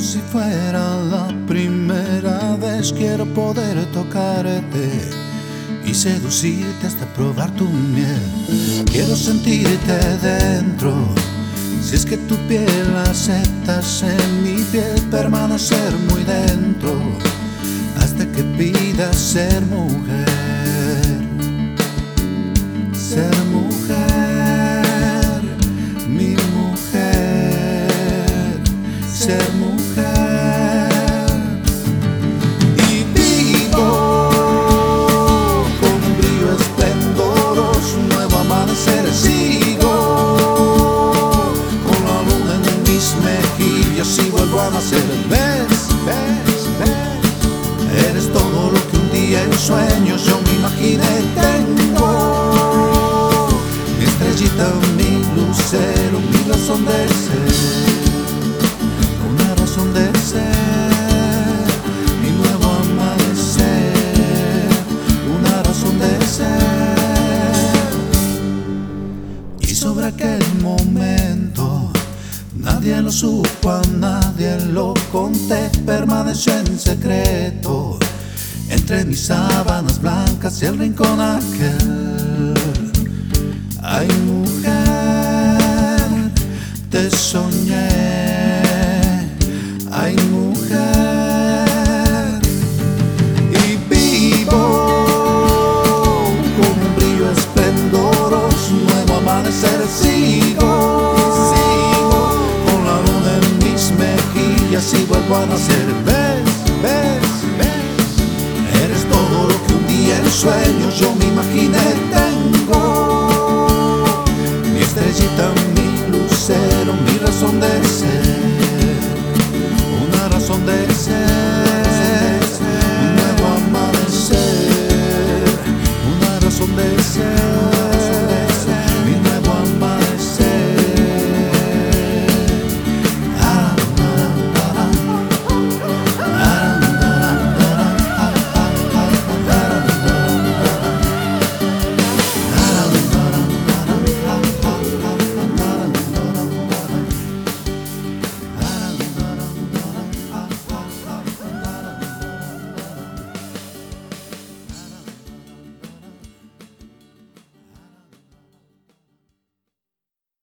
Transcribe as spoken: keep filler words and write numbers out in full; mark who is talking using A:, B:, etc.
A: si fuera la primera vez, quiero poder tocarte y seducirte hasta probar tu miel. Quiero sentirte dentro, si es que tu piel aceptas en mi piel, permanecer muy dentro hasta que pidas ser mujer. Ser mujer, mi mujer, ser mujer. Y vivo con un brillo esplendoroso, un nuevo amanecer. Sigo con la luna en mis mejillas y vuelvo a nacer. ¿Ves? ¿Ves? ¿Ves? Eres todo lo que un día en sueños yo me imaginé. Tengo mi estrellita, mi lucero, mi razón de ser, una razón de ser, mi nuevo amanecer, una razón de ser. Y sobre aquel momento nadie lo supo, a nadie lo conté, permaneció en secreto entre mis sábanas blancas y el rincón aquel. Ay, mujer, te soñé. Ay, mujer, y vivo con un brillo esplendoroso, un nuevo amanecer. Sigo, sigo con la luna en mis mejillas y vuelvo a nacer. ¿Ves? ¿Ves? ¿Ves? Eres todo lo que un día en sueños yo me imaginé. Tengo mi estrellita, mi lucero, mi razón de ser, una razón de ser.